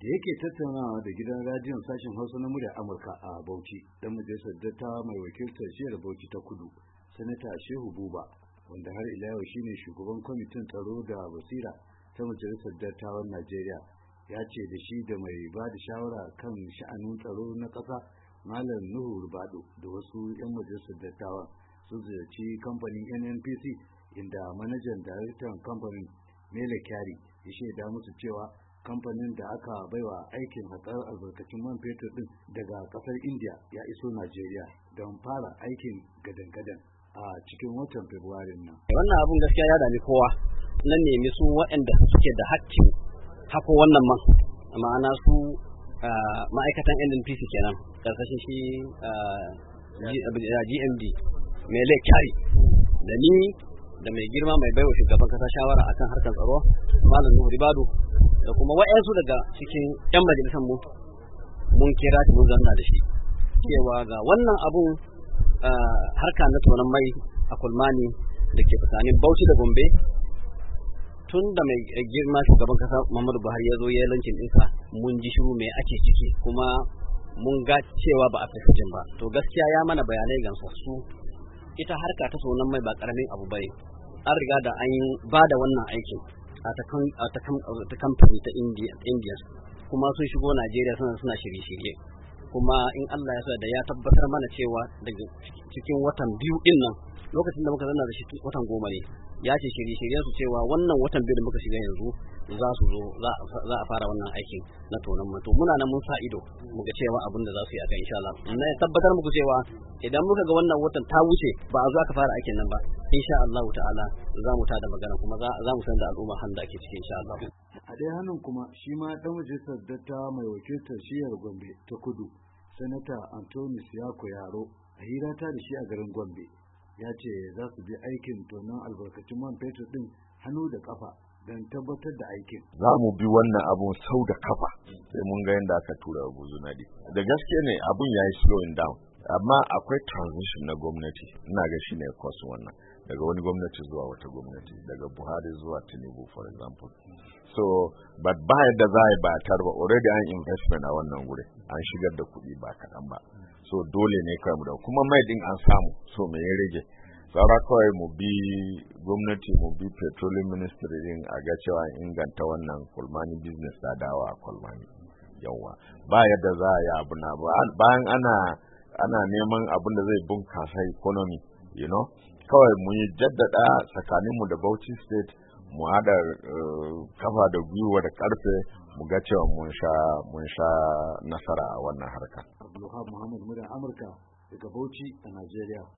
da yake tattaunawa da gidan radiyon sashen Hausa na murya Amurka a Bauchi, dan majalisar dattawa mai wakiltar shiyar Bauchi ta Kudu, Sanata Shehu Buba, wanda har ila yau shine shugaban kwamitin tsaro da basira ta majalisar dattawan Najeriya, ya ce da shi da mai ba da shawara kan sha'anin tsaro na ƙasa Malam Nuhu Ribado da wasu 'yan majalisar dattawan sun ziyarci kamfanin NNPC, inda manajan daraktan kamfanin Mele Kyari ya shaida musu cewa kamfanin da aka baiwa aikin haƙar albarkacin man fetur din daga ƙasar India ya iso Najeriya don fara aikin gadan-gadan a cikin watan Fabrairun nan. Wannan abun gaskiya ya dami kowa. Nan nemi su waɗanda suke da haƙƙin hako wannan man, ma'ana su ma'aikatan NNPC kenan, ƙarƙashin shi GMD Mele Kyari da ni da mai girma mai baiwa shugaban kasa shawara akan harkar tsaro Malam Nuhu Ribado da kuma wa'yansu daga cikin 'yan majalisar mu mun kira shi mun zanna da shi cewa ga wannan abun harka na tonon mai a Kulmani da ke tsakanin Bauchi da Gombe, tun da mai girma shugaban kasa Muhammadu Buhari ya zo ya lancin ɗinsa mun ji shiru mai ake ciki, kuma mun ga cewa ba a fahimcin ba. To gaskiya ya mana bayanai gamsassu. Ita harka ta tonon mai ba karamin abu bane. An riga da an ba da wannan aikin a ta kamfani ta Indiya, kuma sun shigo Najeriya suna shirye-shirye, kuma in Allah ya sa da ya tabbatar mana cewa daga cikin watan biyu din nan, lokacin da muka zanna da shi watan 10 ne, ya ce shirye-shiryen su cewa wannan watan biyu da muka shiga yanzu za su zo za a fara wannan aikin na tonon mai. To muna nan mun sa ido muga cewa abin da za su yi a kan insha Allah. Na tabbatar muku cewa idan muka ga wannan watan ta wuce ba a zo aka fara aikin nan ba, insha Allah ta'ala za mu tada magana kuma za mu san da al'umma handa ake cikin insha Allah. A ɗaya hannun kuma shi ma ɗan majalisar dattawa mai wakiltar shiyar Gombe ta Kudu, Sanata Anthony Siyako Yaro, a hirata da shi a garin Gombe, ya ce za su bi aikin tonon albarkacin man fetur ɗin hannu da kafa don tabbatar da aikin. Za mu bi wannan abun sau da kafa sai mun ga yadda aka tura Buzu Nadi. Da gaske ne abun ya yi slowing down, amma akwai transition na gwamnati, ina ga shi ne kwasu wannan, daga wani gwamnati zuwa wata gwamnati, daga Buhari zuwa Tinubu for example. So but ba yadda za a yi ba tarba, already an investment a wannan gure, an shigar da kuɗi ba kaɗan ba, so dole ne kawai mu da kuma mai din an samu, so me ya rage saura kawai mu bi gwamnati, mu bi petroleum ministry din a ga cewa inganta wannan Kulmani business da dawa a Kulmani. Yawa ba yadda za a yi abu na bayan ana neman abin da zai bunkasa economy, kawai mu yi jaddada tsakaninmu da Bauchi state, mu hada kafa da gwiwa da karfe mu ga cewa mun sha nasara a wannan harka. Abdulwahab Muhammad, Amurka daga Bauchi a Najeriya.